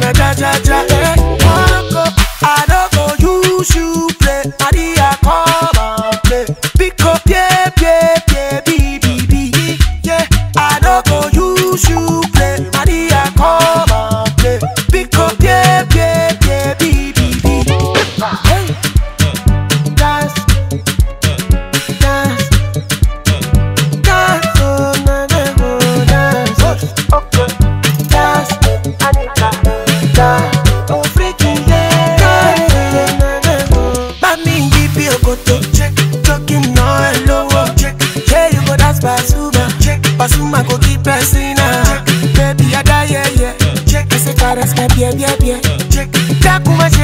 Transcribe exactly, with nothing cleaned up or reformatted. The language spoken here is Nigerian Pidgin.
wanna ja ja ja. Eh, Marco, I don't go use you play. Maria, come and play. Pick up, yeah, yeah, yeah, B, B, B. Yeah, I don't go use you play. Maria, come and play. Pick up, yeah, yeah, yeah, B, B, B. Hey, dance, dance, dance, oh, na, na, oh, dance. Okay, dance, Anita, dance. Oh, freaking yeah, dance, na, na, oh. Bami, give me a photo, check. Talking no hello, check. Yeah, you go dance Pasuma, check. Pasuma go keep pressing, check. Baby, I die, yeah, yeah. Check. I say, caress, my yeah, yeah, yeah. Check. Takuma